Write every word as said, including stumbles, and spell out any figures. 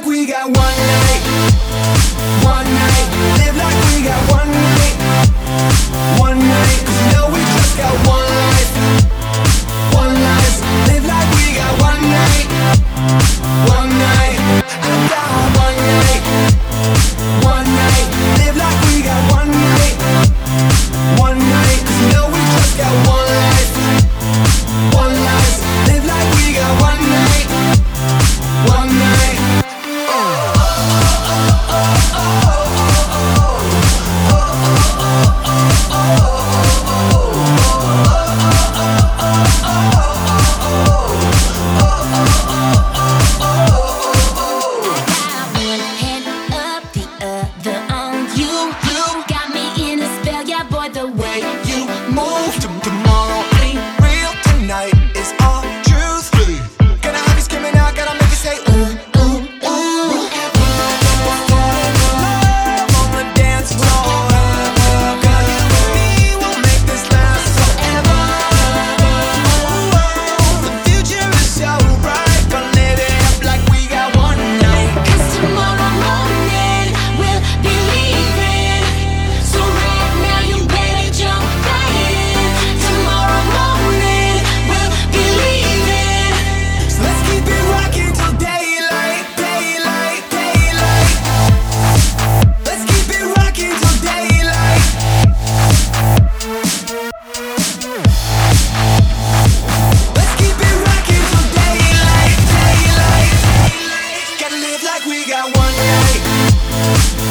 like we got one night, one night. Live like we got one night, one night. 'Cause you know we just got one life, one life. Live like we got one night, one night. I got one night, one night. Live like we got one night, one night. 'Cause you know we just got one life, one life. Live like we got one night, one night. We got one night.